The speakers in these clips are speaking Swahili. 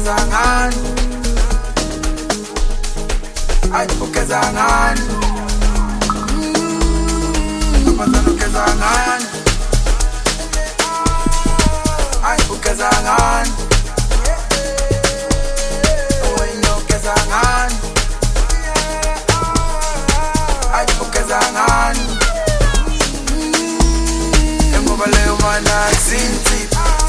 ngani ay ukeza ngani ntombazana ukeza ngani ay ukeza ngani wena ukeza ngani ay ukeza ngani ngoba leyo mana zinti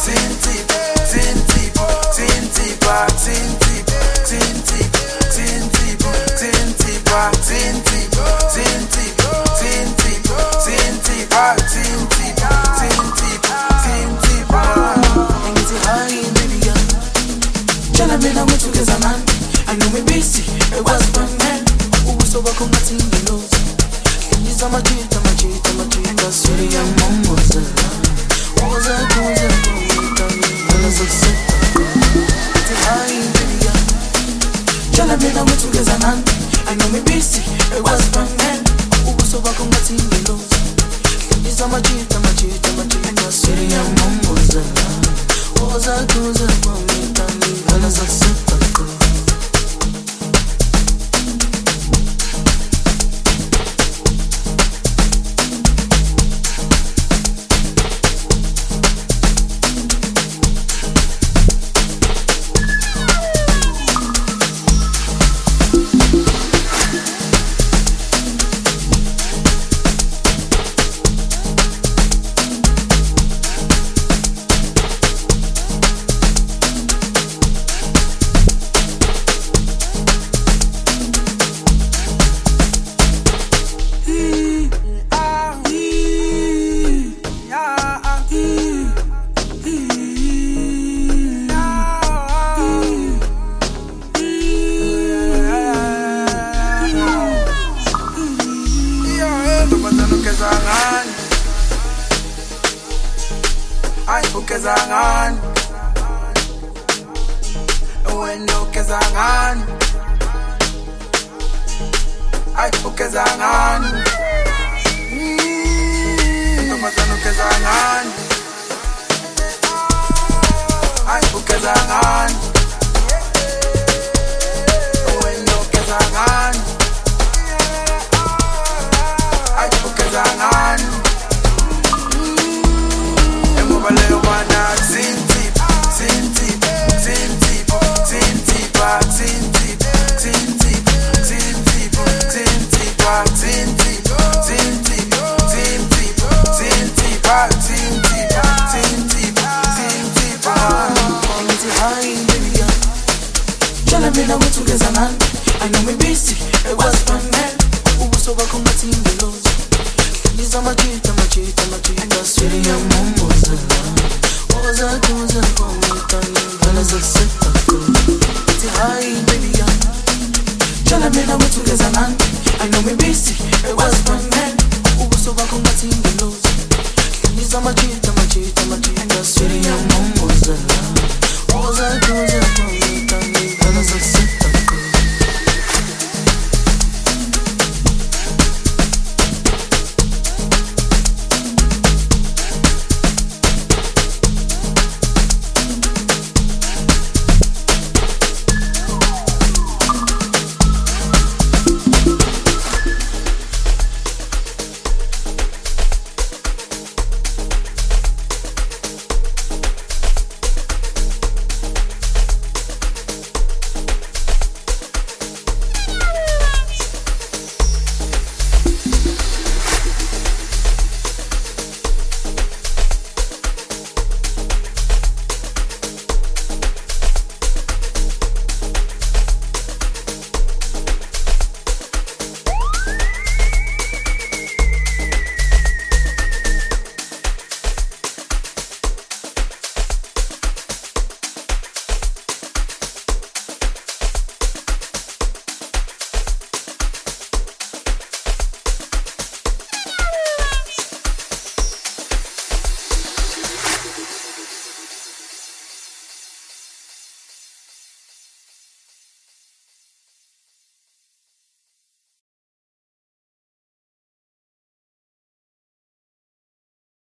I know me busy, it was fun man. Who so I come back in the nose. He's my cheat, sweetie, I'm almost there. Was I I know me busy, it was fun man. Who so I come back in the nose. He's my cheat, sweetie, I'm almost there. Was I ay ukeza ngani wena ukeza ngani ay ukeza ngani ntombazana ukeza ngani ay ukeza ngani wena ukeza ngani ay ukeza ngani Leo mana zinti I know me busy, it was fun man. Who so I come back in the nose. He's my cheat, sweetie, I'm almost there. Was I for me, fellas accept it's high, baby, I know me busy, it was fun man. Who so I come back in the nose. He's my cheat, sweetie, I'm almost